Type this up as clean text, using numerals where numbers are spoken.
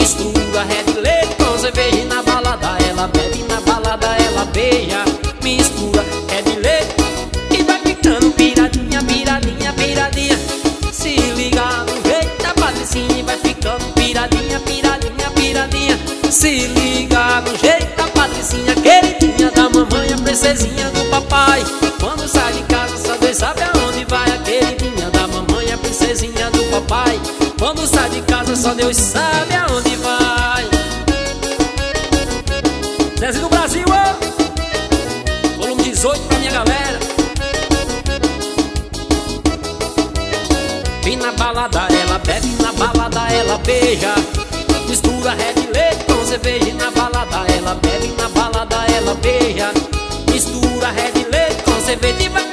Mistura red leite com cerveja e na balada ela bebe, na balada ela beija. Mistura red leite e vai ficando piradinha, piradinha, piradinha. Se liga no jeito da Patricinha e vai ficando piradinha, piradinha, piradinha. Se liga no jeito da Patricinha, queridinha da mamãe, a princesinha do papai. Quando sai de casa só Deus sabe aonde vai. A queridinha da mamãe, a princesinha do papai. Quando sai de casa só Deus sabe aonde vai. Zezinho do Brasil, ó. Volume 18 pra minha galera. E na balada ela bebe, na balada ela beija. Mistura red leite com cerveja e na balada ela bebe, na balada ela beija. Mistura red leite com cerveja e vai